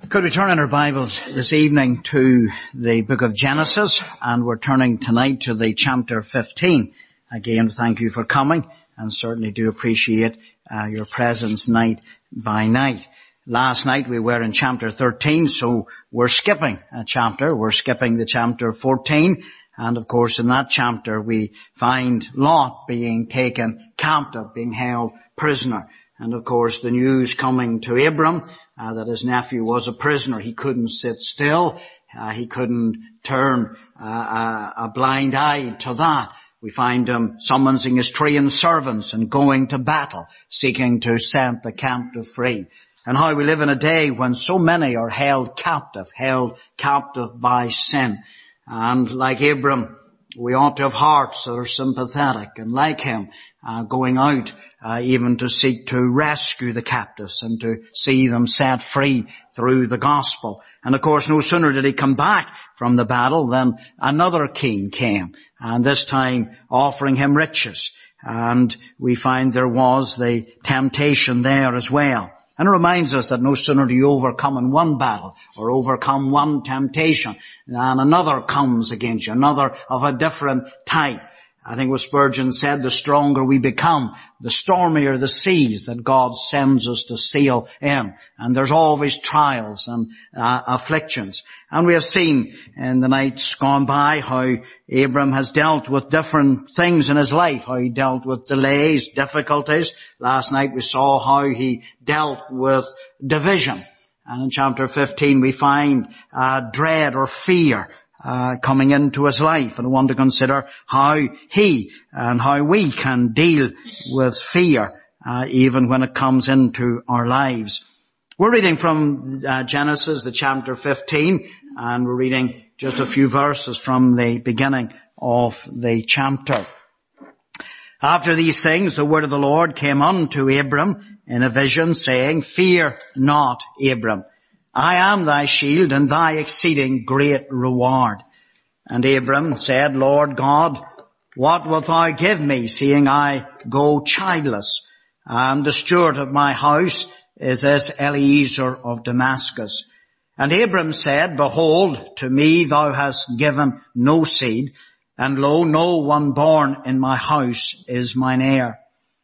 Could we turn in our Bibles this evening to the book of Genesis, and we're turning tonight to the chapter 15. Again, thank you for coming, and certainly do appreciate your presence night by night. Last night we were in chapter 13, so we're skipping a chapter. We're skipping the chapter 14, and of course in that chapter we find Lot being taken captive, being held prisoner. And of course the news coming to Abram that his nephew was a prisoner. He couldn't sit still. He couldn't turn a blind eye to that. We find him summoning his trained servants and going to battle, seeking to set the captive free. And how we live in a day when so many are held captive by sin. And like Abram, we ought to have hearts that are sympathetic, and like him, going out even to seek to rescue the captives and to see them set free through the gospel. And of course, no sooner did he come back from the battle than another king came, and this time offering him riches. And we find there was the temptation there as well. And it reminds us that no sooner do you overcome in one battle or overcome one temptation than another comes against you, another of a different type. I think what Spurgeon said, the stronger we become, the stormier the seas that God sends us to sail in. And there's always trials and afflictions. And we have seen in the nights gone by how Abram has dealt with different things in his life, how he dealt with delays, difficulties. Last night we saw how he dealt with division. And in chapter 15 we find dread or fear coming into his life, and I want to consider how he and how we can deal with fear even when it comes into our lives. We're reading from Genesis, the chapter 15, and we're reading just a few verses from the beginning of the chapter. After these things, the word of the Lord came unto Abram in a vision, saying, Fear not, Abram. I am thy shield and thy exceeding great reward. And Abram said, Lord God, what wilt thou give me, seeing I go childless? And the steward of my house is this Eliezer of Damascus. And Abram said, Behold, to me thou hast given no seed, and lo, no one born in my house is mine heir.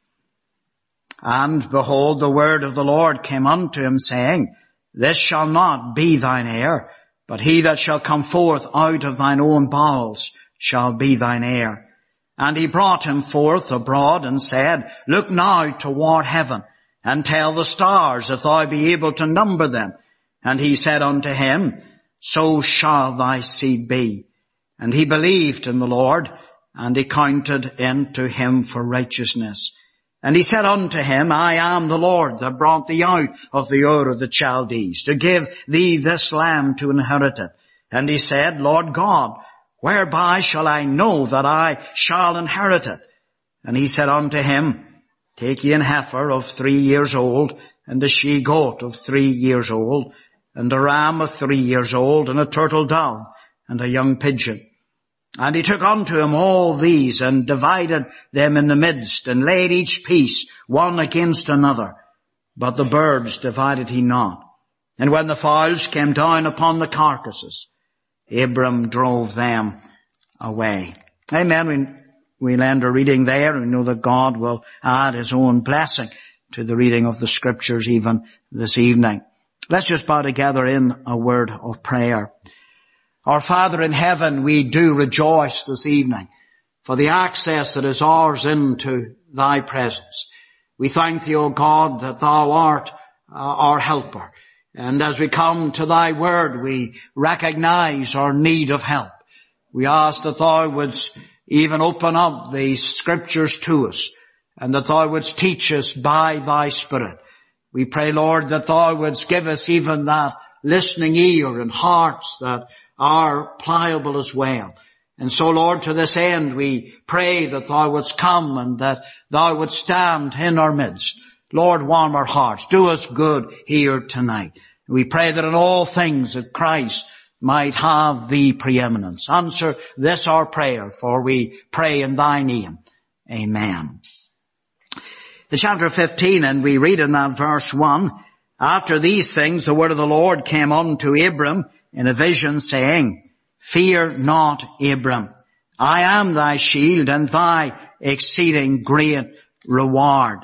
And behold, the word of the Lord came unto him, saying, This shall not be thine heir, but he that shall come forth out of thine own bowels shall be thine heir. And he brought him forth abroad and said, Look now toward heaven, and tell the stars, if thou be able to number them. And he said unto him, So shall thy seed be. And he believed in the Lord, and he counted unto him for righteousness. And he said unto him, I am the Lord that brought thee out of the Ur of the Chaldees, to give thee this land to inherit it. And he said, Lord God, whereby shall I know that I shall inherit it? And he said unto him, Take ye an heifer of 3 years old, and a she-goat of 3 years old, and a ram of 3 years old, and a turtle dove, and a young pigeon. And he took unto him all these, and divided them in the midst, and laid each piece one against another. But the birds divided he not. And when the fowls came down upon the carcasses, Abram drove them away. Amen. We'll end our reading there, and we know that God will add his own blessing to the reading of the Scriptures even this evening. Let's just bow together in a word of prayer. Our Father in heaven, we do rejoice this evening for the access that is ours into thy presence. We thank thee, O God, that thou art our helper. And as we come to thy word, we recognize our need of help. We ask that thou wouldst even open up the Scriptures to us, and that thou wouldst teach us by thy Spirit. We pray, Lord, that thou wouldst give us even that listening ear and hearts that are pliable as well. And so, Lord, to this end we pray that thou wouldst come and that thou wouldst stand in our midst. Lord, warm our hearts. Do us good here tonight. We pray that in all things that Christ might have the preeminence. Answer this our prayer, for we pray in thy name. Amen. The chapter 15, and we read in that verse 1, After these things, the word of the Lord came unto Abram in a vision, saying, Fear not, Abram. I am thy shield and thy exceeding great reward.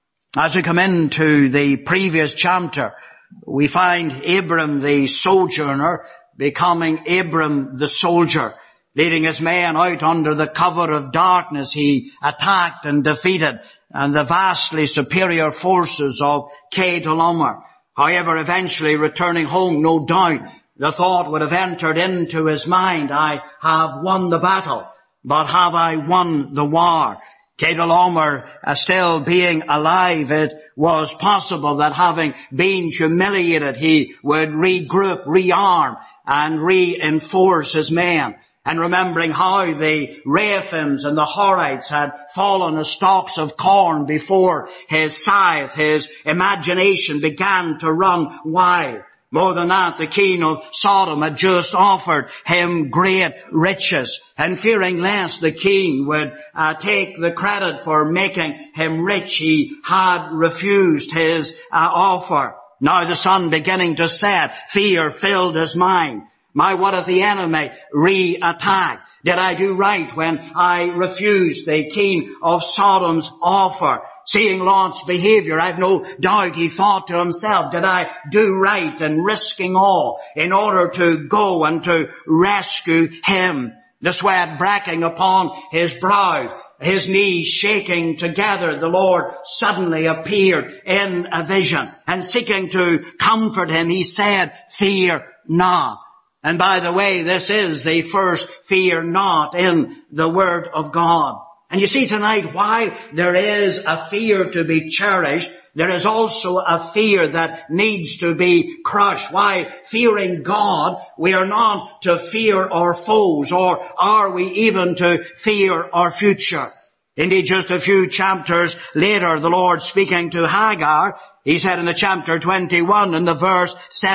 As we come into the previous chapter, we find Abram the sojourner becoming Abram the soldier. Leading his men out under the cover of darkness, he attacked and defeated and the vastly superior forces of Chedorlaomer. However, eventually returning home, no doubt, the thought would have entered into his mind, I have won the battle, but have I won the war? Chedorlaomer still being alive, it was possible that having been humiliated, he would regroup, rearm, and reinforce his men. And remembering how the Rephaims and the Horites had fallen as stalks of corn before his scythe, his imagination began to run wild. More than that, the king of Sodom had just offered him great riches, and fearing lest the king would take the credit for making him rich, he had refused his offer. Now the sun beginning to set, fear filled his mind. What if the enemy re-attack? Did I do right when I refused the king of Sodom's offer? Seeing Lot's behavior, I've no doubt he thought to himself, did I do right in risking all in order to go and to rescue him? The sweat breaking upon his brow, his knees shaking together, the Lord suddenly appeared in a vision, and seeking to comfort him, he said, Fear not. And by the way, this is the first fear not in the Word of God. And you see tonight, while there is a fear to be cherished, there is also a fear that needs to be crushed. While fearing God, we are not to fear our foes, or are we even to fear our future? Indeed, just a few chapters later, the Lord speaking to Hagar, he said in the chapter 21 and the verse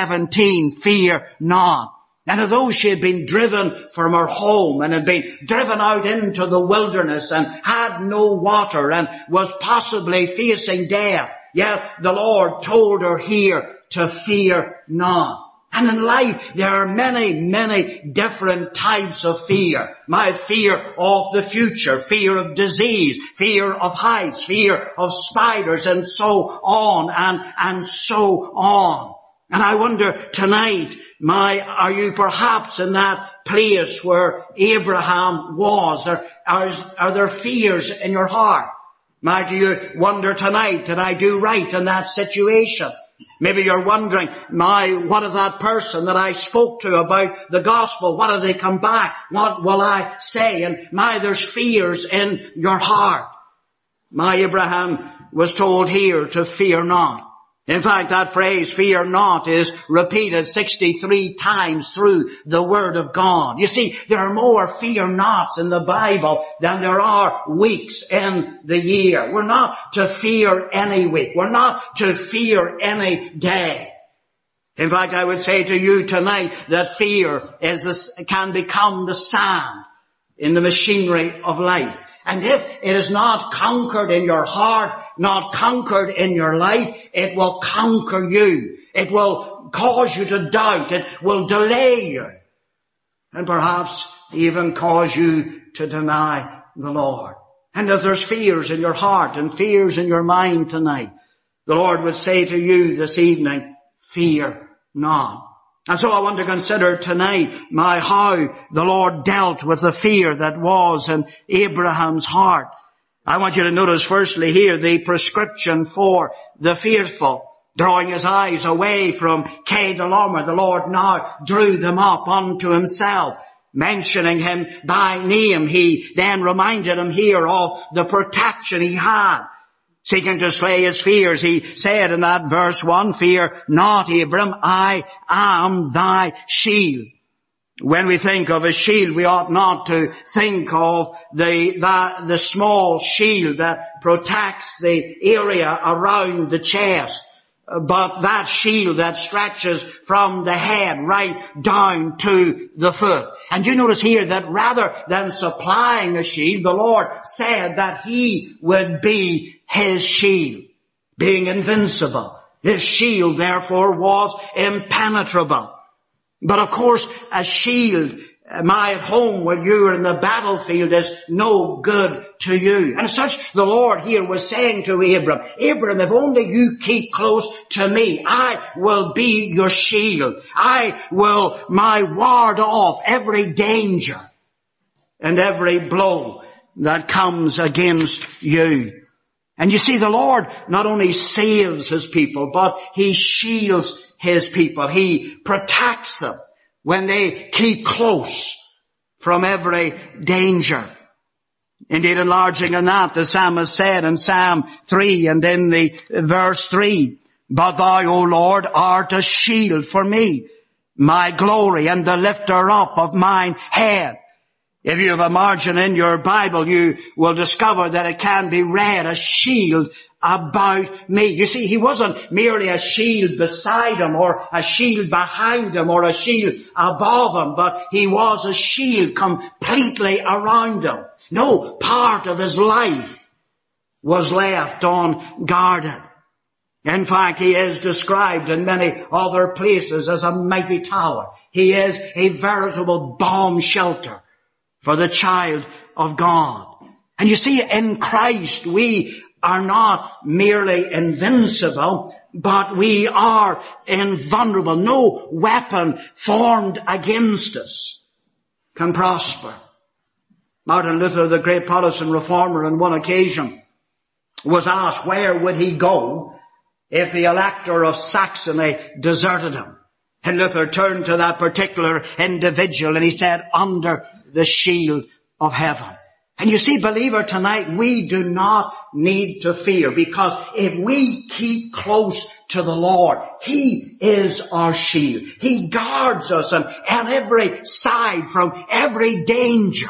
17, Fear not. And although she had been driven from her home and had been driven out into the wilderness and had no water and was possibly facing death, yet the Lord told her here to fear not. And in life, there are many, many different types of fear. My fear of the future, fear of disease, fear of heights, fear of spiders, and so on and so on. And I wonder tonight, are you perhaps in that place where Abraham was? Are there fears in your heart? Do you wonder tonight, did I do right in that situation? Maybe you're wondering, what of that person that I spoke to about the gospel? What if they come back? What will I say? And there's fears in your heart. Abraham was told here to fear not. In fact, that phrase, fear not, is repeated 63 times through the Word of God. You see, there are more fear nots in the Bible than there are weeks in the year. We're not to fear any week. We're not to fear any day. In fact, I would say to you tonight that fear can become the sand in the machinery of life. And if it is not conquered in your heart, not conquered in your life, it will conquer you. It will cause you to doubt. It will delay you. And perhaps even cause you to deny the Lord. And if there's fears in your heart and fears in your mind tonight, the Lord would say to you this evening, fear not. And so I want to consider tonight how the Lord dealt with the fear that was in Abraham's heart. I want you to notice firstly here the prescription for the fearful. Drawing his eyes away from Chedorlaomer, the Lord now drew them up unto himself. Mentioning him by name, he then reminded him here of the protection he had. Seeking to slay his fears, he said in that verse 1, Fear not, Abram, I am thy shield. When we think of a shield, we ought not to think of the small shield that protects the area around the chest, but that shield that stretches from the head right down to the foot. And you notice here that rather than supplying a shield, the Lord said that he would be his shield, being invincible. This shield, therefore, was impenetrable. But of course, a shield, my at home when you are in the battlefield, is no good to you. And as such, the Lord here was saying to Abram, Abram, if only you keep close to me, I will be your shield. I will ward off every danger and every blow that comes against you. And you see, the Lord not only saves His people, but He shields His people. He protects them when they keep close from every danger. Indeed, enlarging on that, the psalmist said in Psalm 3 and in the verse 3, But thou, O Lord, art a shield for me, my glory and the lifter up of mine head. If you have a margin in your Bible, you will discover that it can be read, a shield about me. You see, He wasn't merely a shield beside Him or a shield behind Him or a shield above Him, but He was a shield completely around Him. No part of His life was left unguarded. In fact, He is described in many other places as a mighty tower. He is a veritable bomb shelter for the child of God. And you see, in Christ we are not merely invincible, but we are invulnerable. No weapon formed against us can prosper. Martin Luther, the great Protestant reformer, on one occasion was asked where would he go if the Elector of Saxony deserted him. And Luther turned to that particular individual and he said, under the shield of heaven. And you see, believer, tonight we do not need to fear, because if we keep close to the Lord, He is our shield. He guards us on every side from every danger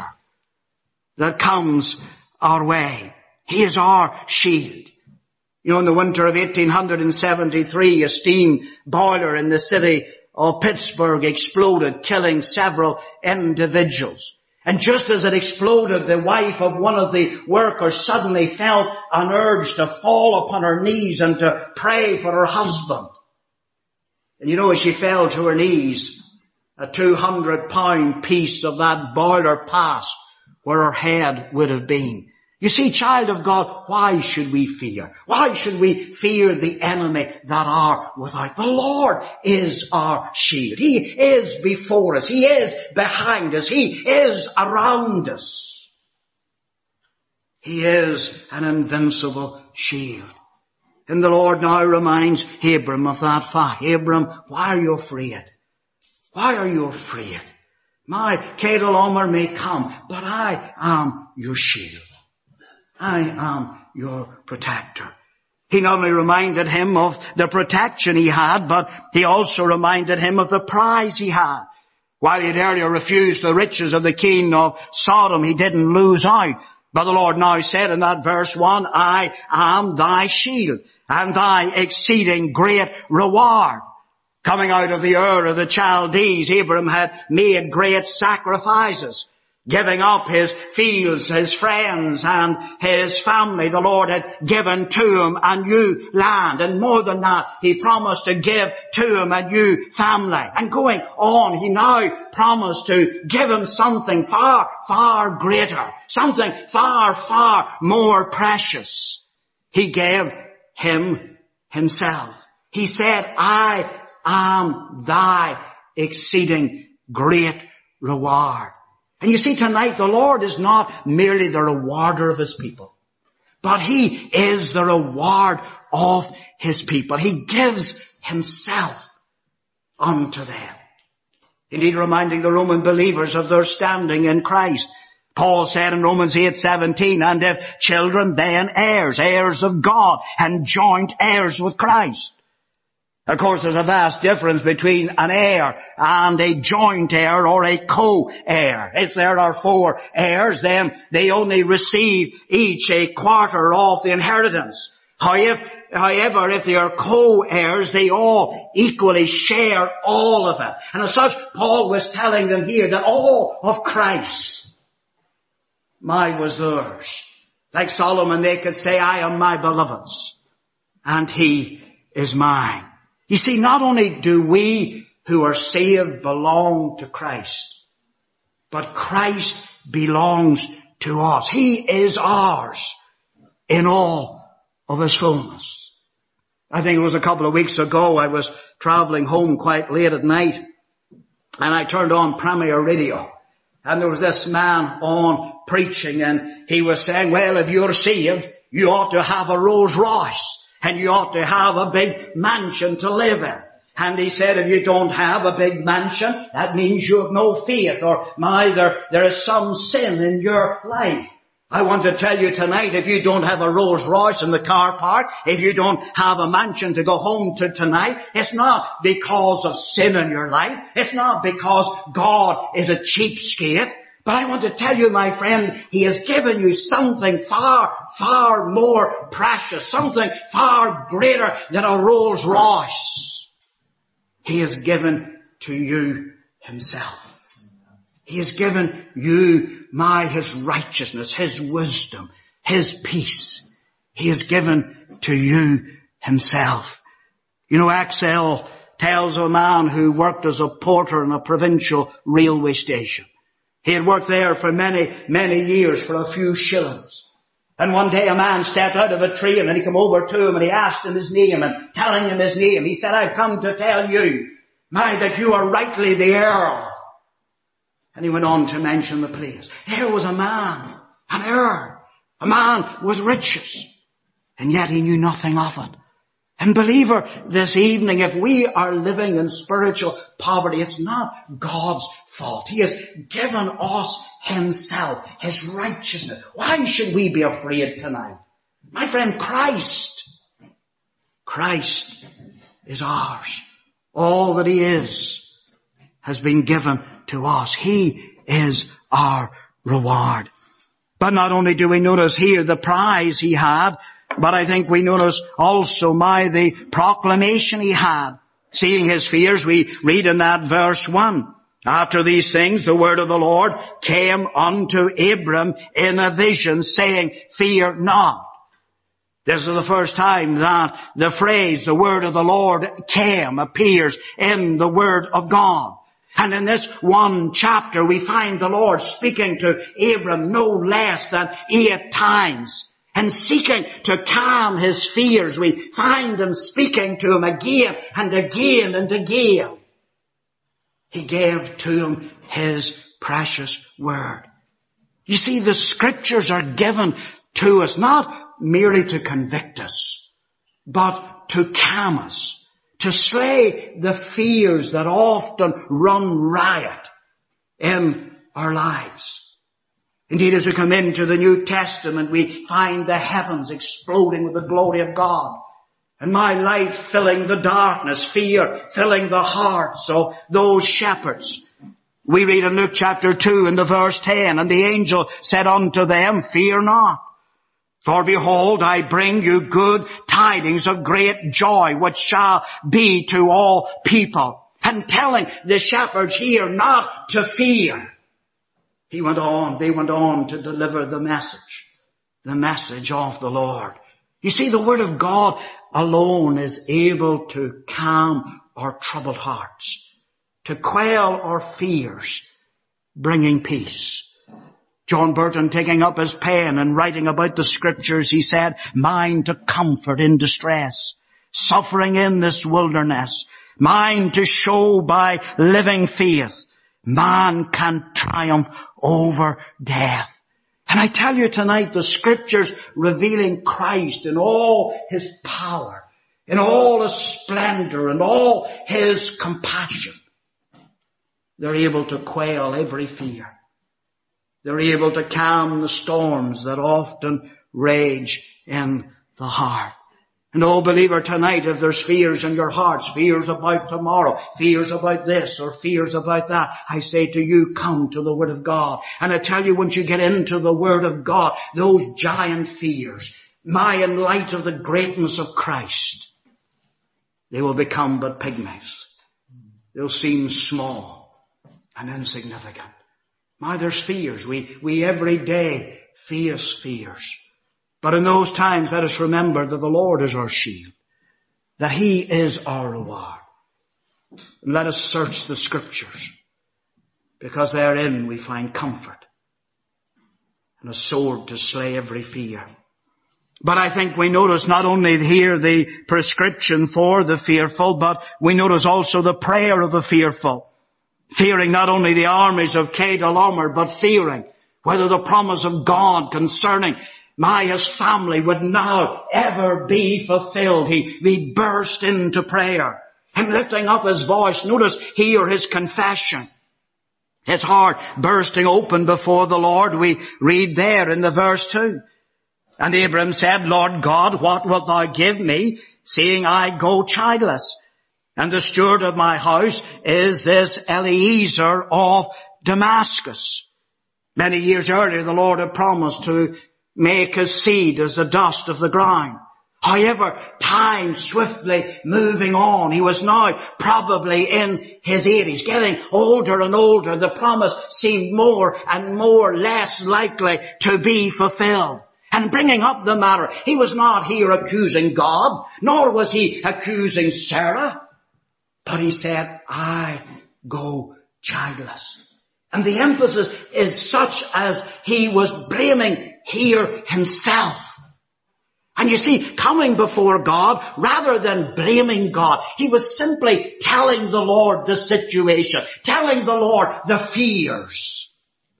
that comes our way. He is our shield. You know, in the winter of 1873, a steam boiler in the city of Pittsburgh exploded, killing several individuals. And just as it exploded, the wife of one of the workers suddenly felt an urge to fall upon her knees and to pray for her husband. And you know, as she fell to her knees, a 200-pound piece of that boiler passed where her head would have been. You see, child of God, why should we fear? Why should we fear the enemy that are without? The Lord is our shield. He is before us. He is behind us. He is around us. He is an invincible shield. And the Lord now reminds Abram of that fact. Abram, why are you afraid? Why are you afraid? My Kedar may come, but I am your shield. I am your protector. He not only reminded him of the protection he had, but he also reminded him of the prize he had. While he had earlier refused the riches of the king of Sodom, he didn't lose out. But the Lord now said in that verse 1, I am thy shield and thy exceeding great reward. Coming out of the Ur of the Chaldees, Abram had made great sacrifices, giving up his fields, his friends, and his family. The Lord had given to him a new land. And more than that, He promised to give to him a new family. And going on, He now promised to give him something far, far greater. Something far, far more precious. He gave him Himself. He said, I am thy exceeding great reward. And you see, tonight the Lord is not merely the rewarder of His people, but He is the reward of His people. He gives Himself unto them. Indeed, reminding the Roman believers of their standing in Christ. Paul said in Romans 8:17, and if children, then heirs, heirs of God, and joint heirs with Christ. Of course, there's a vast difference between an heir and a joint heir or a co-heir. If there are 4 heirs, then they only receive each a quarter of the inheritance. However, if they are co-heirs, they all equally share all of it. And as such, Paul was telling them here that all of Christ, mine was theirs. Like Solomon, they could say, I am my beloved's, and he is mine. You see, not only do we who are saved belong to Christ, but Christ belongs to us. He is ours in all of his fullness. I think it was a couple of weeks ago, I was traveling home quite late at night, and I turned on Premier Radio, and there was this man on preaching, and he was saying, well, if you're saved, you ought to have a Rolls Royce, and you ought to have a big mansion to live in. And he said, if you don't have a big mansion, that means you have no faith, or neither there is some sin in your life. I want to tell you tonight, if you don't have a Rolls Royce in the car park, if you don't have a mansion to go home to tonight, it's not because of sin in your life. It's not because God is a cheapskate. But I want to tell you, my friend, he has given you something far, far more precious, something far greater than a Rolls Royce. He has given to you himself. He has given you his righteousness, his wisdom, his peace. He has given to you himself. You know, Axel tells of a man who worked as a porter in a provincial railway station. He had worked there for many, many years for a few shillings. And one day a man stepped out of a train and he came over to him and he asked him his name, and telling him his name, he said, I've come to tell you, that you are rightly the Earl. And he went on to mention the place. Here was a man, an Earl, a man with riches, and yet he knew nothing of it. And believer, this evening, if we are living in spiritual poverty, it's not God's fault. He has given us himself, his righteousness. Why should we be afraid tonight? My friend, Christ is ours. All that he is has been given to us. He is our reward. But not only do we notice here the prize he had, but I think we notice also the proclamation he had. Seeing his fears, we read in that verse 1. After these things, the word of the Lord came unto Abram in a vision, saying, fear not. This is the first time that the phrase, the word of the Lord came, appears in the word of God. And in this one chapter, we find the Lord speaking to Abram no less than 8 times. And seeking to calm his fears, we find him speaking to him again and again and again. He gave to him his precious word. You see, the scriptures are given to us not merely to convict us, but to calm us, to slay the fears that often run riot in our lives. Indeed, as we come into the New Testament, we find the heavens exploding with the glory of God. And my light filling the darkness, fear filling the hearts of those shepherds. We read in Luke chapter 2 in the verse 10, and the angel said unto them, fear not. For behold, I bring you good tidings of great joy, which shall be to all people. And telling the shepherds here not to fear. They went on to deliver the message of the Lord. You see, the word of God alone is able to calm our troubled hearts, to quell our fears, bringing peace. John Burton, taking up his pen and writing about the scriptures, he said, mine to comfort in distress, suffering in this wilderness, mine to show by living faith, man can triumph over death. And I tell you tonight, the scriptures revealing Christ in all his power, in all his splendor, and all his compassion, they're able to quell every fear. They're able to calm the storms that often rage in the heart. And oh, believer, tonight, if there's fears in your hearts, fears about tomorrow, fears about this or fears about that, I say to you, come to the Word of God. And I tell you, once you get into the Word of God, those giant fears, in light of the greatness of Christ, they will become but pygmies. They'll seem small and insignificant. There's fears. We every day face fears. But in those times, let us remember that the Lord is our shield. that He is our reward. And let us search the Scriptures, because therein we find comfort and a sword to slay every fear. But I think we notice not only here the prescription for the fearful, but we notice also the prayer of the fearful. Fearing not only the armies of Kedar, but fearing whether the promise of God concerning his family would now ever be fulfilled. He burst into prayer and lifting up his voice. Notice here his confession. His heart bursting open before the Lord. We read there in the verse 2. And Abram said, Lord God, what wilt thou give me, seeing I go childless? And the steward of my house is this Eliezer of Damascus. Many years earlier, the Lord had promised to make his seed as the dust of the ground. However, time swiftly moving on. He was now probably in his 80s, getting older and older. The promise seemed more and more less likely to be fulfilled. And bringing up the matter, he was not here accusing God, nor was he accusing Sarah. But he said, I go childless. And the emphasis is such as he was blaming here himself. And you see, coming before God, rather than blaming God, he was simply telling the Lord the situation, telling the Lord the fears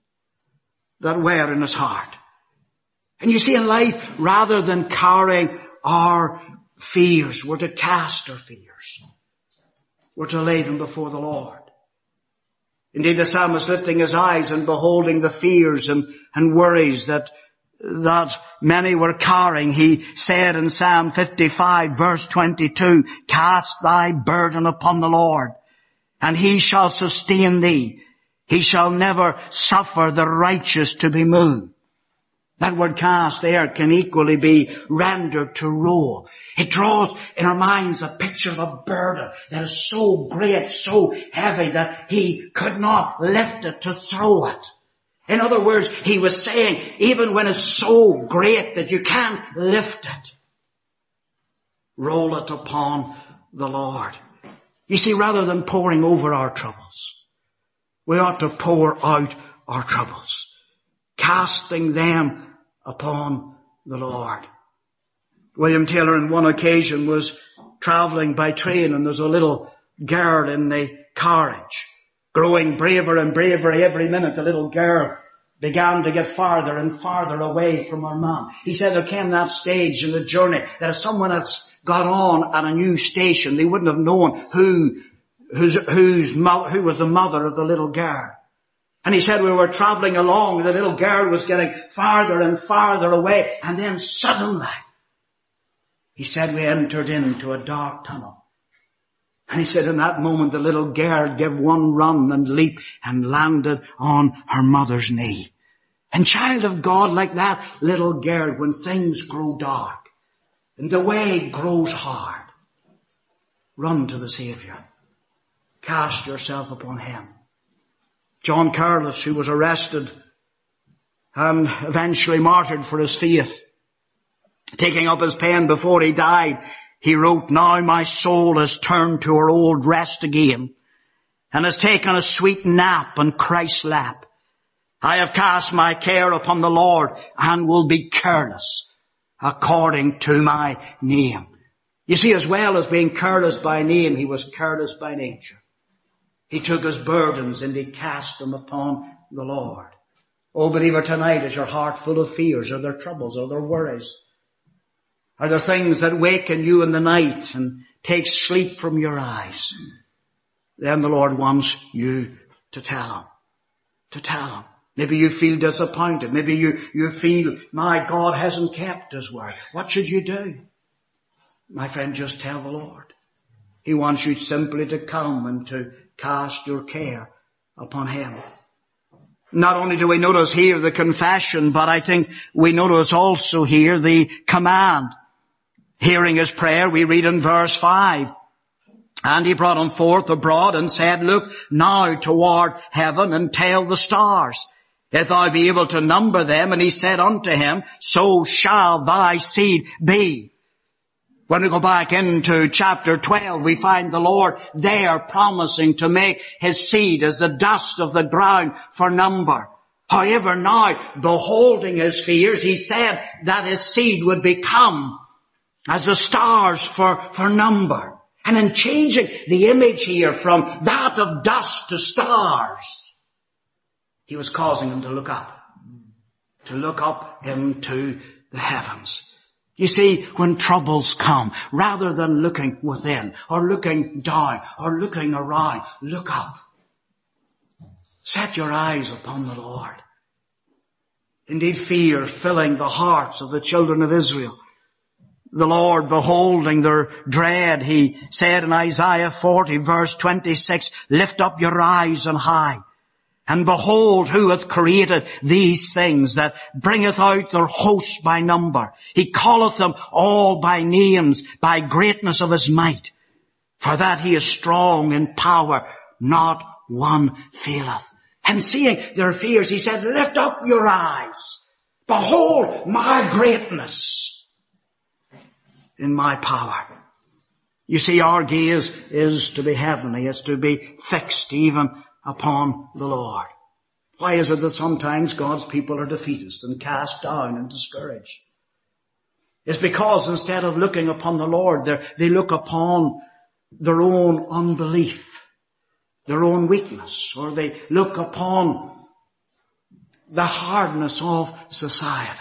that were in his heart. And you see, in life, rather than carrying our fears, we're to cast our fears. We're to lay them before the Lord. Indeed, the psalmist, lifting his eyes and beholding the fears and worries that many were carrying, he said in Psalm 55 verse 22, cast thy burden upon the Lord, and he shall sustain thee. He shall never suffer the righteous to be moved. That word cast there can equally be rendered to roll. It draws in our minds a picture of a burden that is so great, so heavy that he could not lift it to throw it. In other words, he was saying, even when it's so great that you can't lift it, roll it upon the Lord. You see, rather than pouring over our troubles, we ought to pour out our troubles, casting them upon the Lord. William Taylor on one occasion was travelling by train, and there's a little girl in the carriage. Growing braver and braver every minute, the little girl began to get farther and farther away from her mum. He said there came that stage in the journey that if someone had got on at a new station, they wouldn't have known who was the mother of the little girl. And he said we were travelling along, the little girl was getting farther and farther away, and then suddenly, he said we entered into a dark tunnel. And he said in that moment the little girl gave one run and leap and landed on her mother's knee. And child of God, like that little girl, when things grow dark and the way grows hard, run to the Saviour. Cast yourself upon him. John Careless, who was arrested and eventually martyred for his faith, taking up his pen before he died, he wrote, now my soul has turned to her old rest again and has taken a sweet nap on Christ's lap. I have cast my care upon the Lord and will be careless according to my name. You see, as well as being careless by name, he was careless by nature. He took his burdens and he cast them upon the Lord. Oh, believer, tonight, is your heart full of fears? Are there troubles? Are there worries? Are there things that waken you in the night and take sleep from your eyes? Then the Lord wants you to tell him. To tell him. Maybe you feel disappointed. Maybe you feel, my God hasn't kept his word. What should you do? My friend, just tell the Lord. He wants you simply to come and to cast your care upon him. Not only do we notice here the confession, but I think we notice also here the command. Hearing his prayer, we read in verse 5, and he brought him forth abroad and said, look now toward heaven and tell the stars, if thou be able to number them. And he said unto him, so shall thy seed be. When we go back into chapter 12, we find the Lord there promising to make his seed as the dust of the ground for number. However, now, beholding his fears, he said that his seed would become as the stars for number. And in changing the image here from that of dust to stars, he was causing them to look up into the heavens. You see, when troubles come, rather than looking within or looking down or looking around, look up. Set your eyes upon the Lord. Indeed, fear filling the hearts of the children of Israel. The Lord, beholding their dread, he said in Isaiah 40 verse 26, lift up your eyes on high, and behold who hath created these things, that bringeth out their hosts by number. He calleth them all by names, by greatness of his might. For that he is strong in power, not one faileth. And seeing their fears, he said, lift up your eyes. Behold my greatness in my power. You see, our gaze is to be heavenly. It's to be fixed even upon the Lord. Why is it that sometimes God's people are defeatist and cast down and discouraged? It's because instead of looking upon the Lord, they look upon their own unbelief, their own weakness, or they look upon the hardness of society.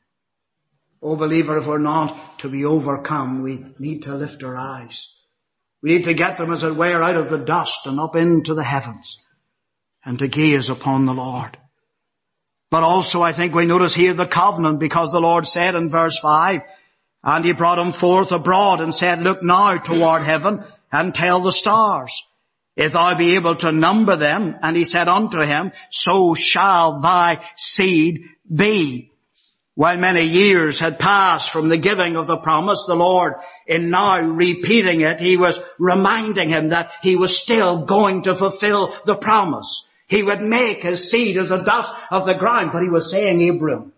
Oh believer, if we're not to be overcome, we need to lift our eyes. We need to get them, as it were, out of the dust and up into the heavens, and to gaze upon the Lord. But also I think we notice here the covenant, because the Lord said in verse 5, and he brought him forth abroad and said, look now toward heaven and tell the stars, if thou be able to number them. And he said unto him, so shall thy seed be. While many years had passed from the giving of the promise, the Lord, in now repeating it, he was reminding him that he was still going to fulfill the promise. He would make his seed as the dust of the ground. But he was saying, Abram,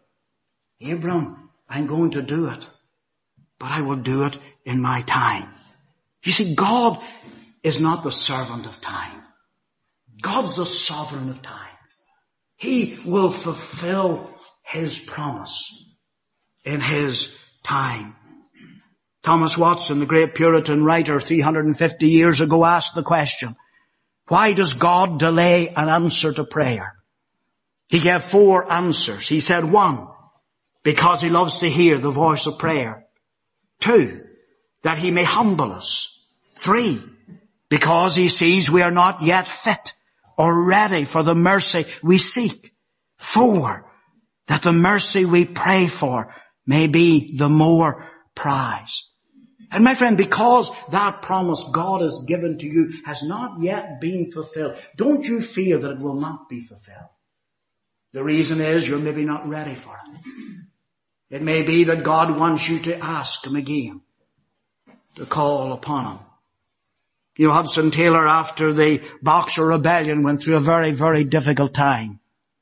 I'm going to do it, but I will do it in my time. You see, God is not the servant of time. God's the sovereign of time. He will fulfill his promise in his time. Thomas Watson, the great Puritan writer 350 years ago, asked the question, why does God delay an answer to prayer? He gave 4 answers. He said, 1, because he loves to hear the voice of prayer. 2, that he may humble us. 3, because he sees we are not yet fit or ready for the mercy we seek. 4, that the mercy we pray for may be the more prized. And my friend, because that promise God has given to you has not yet been fulfilled, don't you fear that it will not be fulfilled. The reason is you're maybe not ready for it. It may be that God wants you to ask him again, to call upon him. You know, Hudson Taylor, after the Boxer Rebellion, went through a very, very difficult time.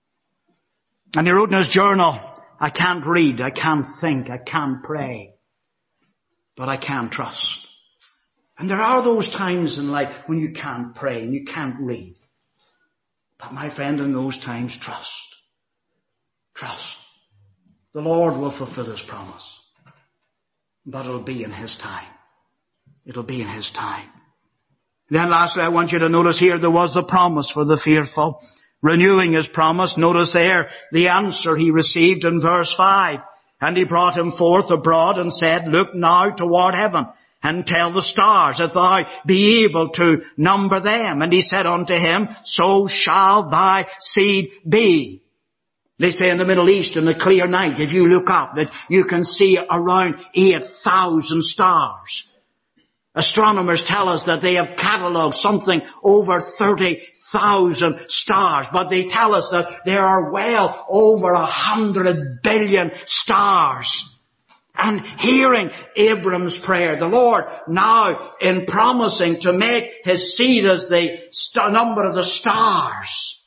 And he wrote in his journal, I can't read, I can't think, I can't pray, but I can trust. And there are those times in life when you can't pray and you can't read. But my friend, in those times, trust. Trust. The Lord will fulfill his promise. But it'll be in his time. It'll be in his time. Then lastly, I want you to notice here there was the promise for the fearful. Renewing his promise, notice there the answer he received in verse 5. And he brought him forth abroad and said, look now toward heaven and tell the stars, if thou be able to number them. And he said unto him, so shall thy seed be. They say in the Middle East in the clear night, if you look up, that you can see around 8,000 stars. Astronomers tell us that they have catalogued something over 30,000 stars, but they tell us that there are well over 100 billion stars. And hearing Abram's prayer, the Lord now in promising to make his seed as the number of the stars,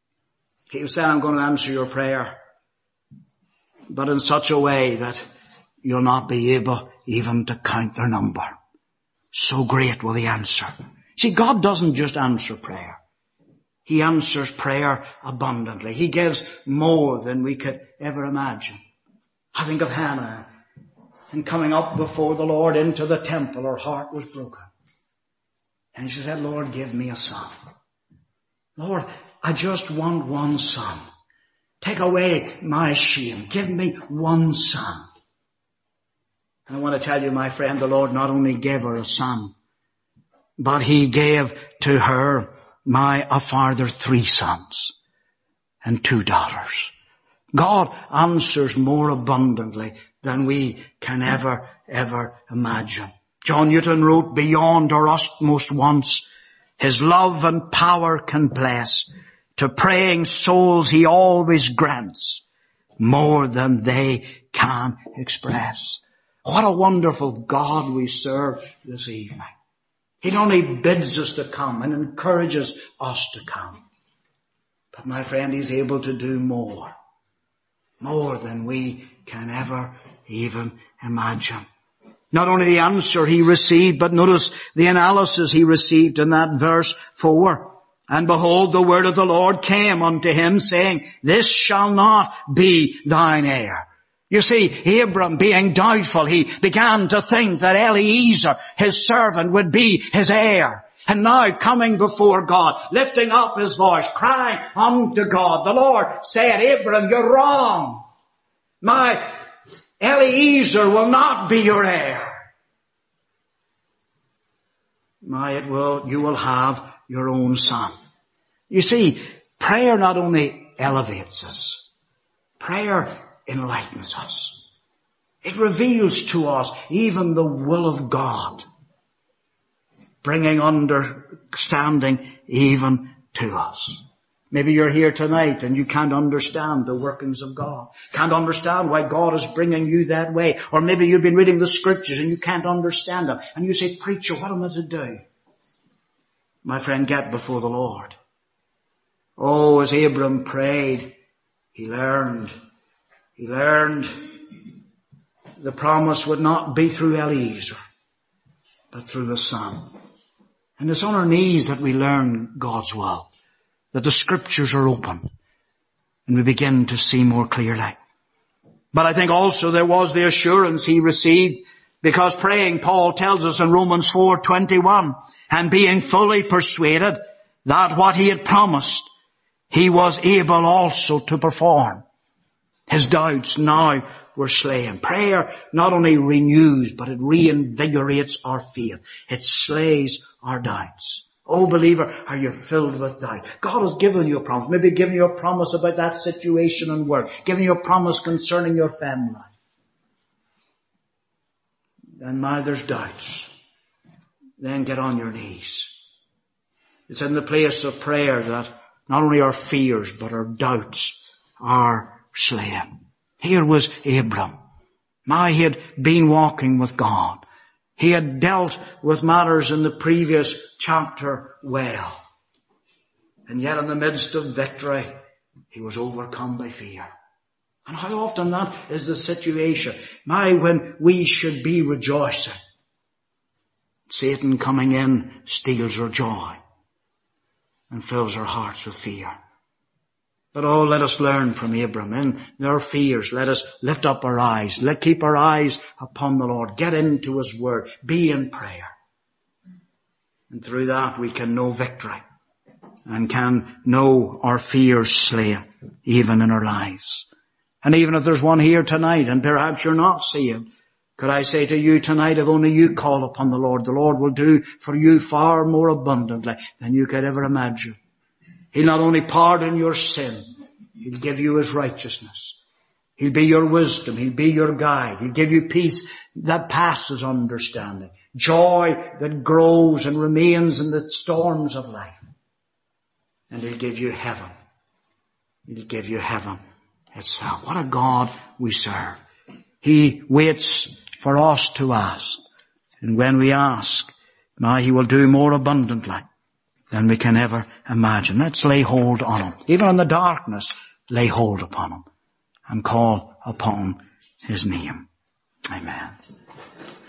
he was saying, I'm going to answer your prayer, but in such a way that you'll not be able even to count their number. So great will the answer. See, God doesn't just answer prayer. He answers prayer abundantly. He gives more than we could ever imagine. I think of Hannah, and coming up before the Lord into the temple, her heart was broken. And she said, Lord, give me a son. Lord, I just want one son. Take away my shame. Give me one son. And I want to tell you, my friend, the Lord not only gave her a son, but He gave to her a farther 3 sons and 2 daughters. God answers more abundantly than we can ever imagine. John Newton wrote, beyond our utmost wants, His love and power can bless. To praying souls He always grants more than they can express. What a wonderful God we serve this evening. He not only bids us to come and encourages us to come, but my friend, He's able to do more than we can ever even imagine. Not only the answer he received, but notice the analysis he received in that verse 4. And behold, the word of the Lord came unto him, saying, this shall not be thine heir. You see, Abram being doubtful, he began to think that Eliezer, his servant, would be his heir. And now coming before God, lifting up his voice, crying unto God, the Lord said, Abram, you're wrong. My Eliezer will not be your heir. You will have your own son. You see, prayer not only elevates us, prayer enlightens us. It reveals to us even the will of God, bringing understanding even to us. Maybe you're here tonight and you can't understand the workings of God. Can't understand why God is bringing you that way. Or maybe you've been reading the scriptures and you can't understand them. And you say, preacher, what am I to do? My friend, get before the Lord. Oh, as Abram prayed, he learned the promise would not be through Eliezer, but through his son. And it's on our knees that we learn God's will, that the scriptures are open, and we begin to see more clearly. But I think also there was the assurance he received, because praying, Paul tells us in Romans 4:21, and being fully persuaded that what he had promised, he was able also to perform. His doubts now were slain. Prayer not only renews, but it reinvigorates our faith. It slays our doubts. Oh, believer, are you filled with doubt? God has given you a promise. Maybe given you a promise about that situation and work. Given you a promise concerning your family. And now there's doubts. Then get on your knees. It's in the place of prayer that not only our fears, but our doubts are slain. Here was Abram. Now he had been walking with God. He had dealt with matters in the previous chapter well. And yet in the midst of victory, he was overcome by fear. And how often that is the situation. Now when we should be rejoicing, Satan coming in steals our joy and fills our hearts with fear. But oh, let us learn from Abram. In their fears, let us lift up our eyes. Let keep our eyes upon the Lord. Get into His Word. Be in prayer. And through that we can know victory and can know our fears slain, even in our lives. And even if there's one here tonight and perhaps you're not saved, could I say to you tonight, if only you call upon the Lord will do for you far more abundantly than you could ever imagine. He'll not only pardon your sin, He'll give you His righteousness. He'll be your wisdom. He'll be your guide. He'll give you peace that passes understanding. Joy that grows and remains in the storms of life. And He'll give you heaven. He'll give you heaven itself. What a God we serve. He waits for us to ask. And when we ask, now He will do more abundantly than we can ever imagine. Let's lay hold on Him. Even in the darkness, lay hold upon Him and call upon His name. Amen.